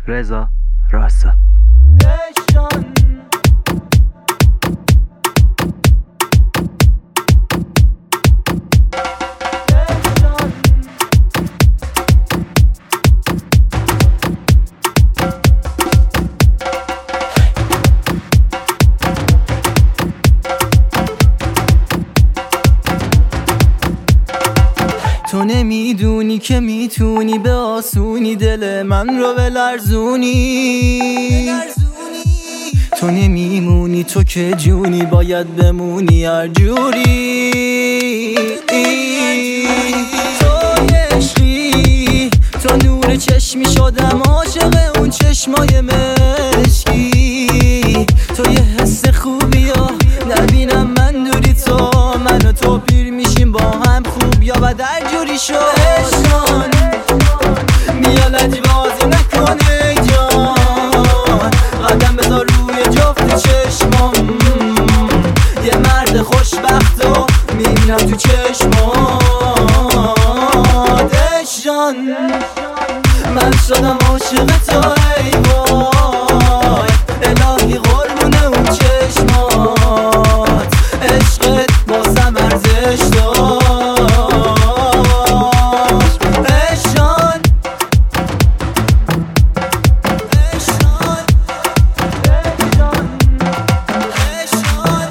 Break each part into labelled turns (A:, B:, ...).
A: رضا راستا.
B: تو نمیدونی که میتونی به آسونی دل من رو بلرزونی. تو نمیمونی، تو که جونی باید بمونی هر جوری. تو عشقی، تو نور چشمی شدم عاشق اون چشمای مشکی. تو یه حس خوبی ها نبینم من دوری، تو من و تو پیر میشیم با هم خوب یا بد هر جوری شد. عشقان بیا لجبازی نکنه جان، قدم بذار روی جفت چشمام. یه مرد خوشبخت و میبینم تو چشمات. عشقان من شدم عاشق تو ای وای، الهی قربونه اون چشمات. عشقت بازم ارزش داشت. عشقان عشقان عشقان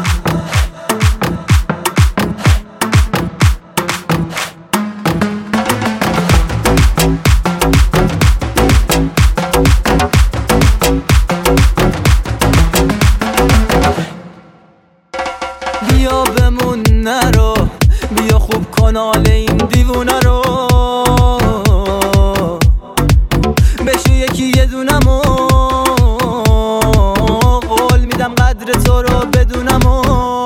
B: بیا بمون نرو، بیا خوب کن حال این دیوونه رو. بشو یکی یه دونمو، قول میدم قدر تو رو بدونمو.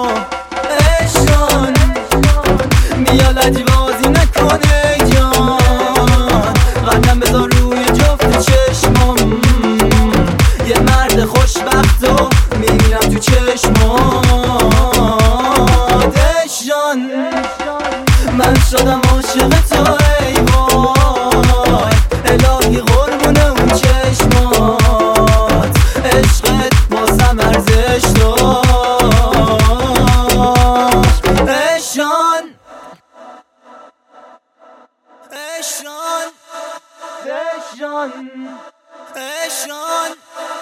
B: عشقان بیا لجبازی نکنه جان، قدم بذار روی جفت چشمام. یه مرد خوشبخت و میبینم تو چشمات. عشقان من شدم عاشق تو ای وای، الهی قربونه اون چشمات. عشقت بازم ارزش داشت. عشقان عشقان عشقان عشقان